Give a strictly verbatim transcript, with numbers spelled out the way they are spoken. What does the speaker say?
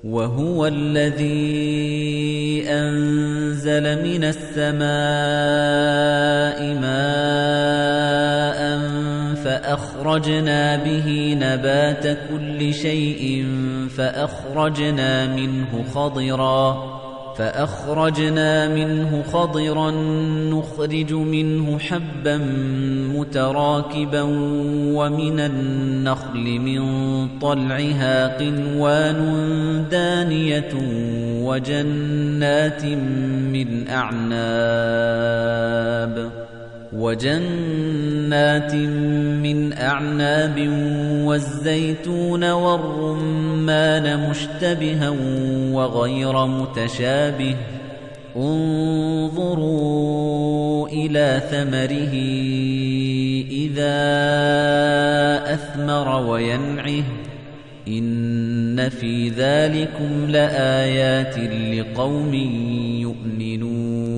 وَهُوَ الَّذِي أَنزَلَ مِنَ السَّمَاءِ مَاءً فَأَخْرَجْنَا بِهِ نَبَاتَ كُلِّ شَيْءٍ فَأَخْرَجْنَا مِنْهُ خَضِرًا فَأَخْرَجْنَا مِنْهُ خَضِرًا نُخْرِجُ مِنْهُ حَبًّا مُتَرَاكِبًا وَمِنَ النَّخْلِ مِنْ طَلْعِهَا قِنْوَانٌ دَانِيَةٌ وَجَنَّاتٍ مِنْ أَعْنَابٍ وَجَنَّاتٍ مِّنْ أَعْنَابٍ وَالزَّيْتُونَ وَالرُّمَّانَ مُشْتَبِهًا وَغَيْرَ مُتَشَابِهٍ انظُرُوا إِلَى ثَمَرِهِ إِذَا أَثْمَرَ وَيَنْعِهِ إِنَّ فِي ذَلِكُمْ لَآيَاتٍ لِقَوْمٍ يُؤْمِنُونَ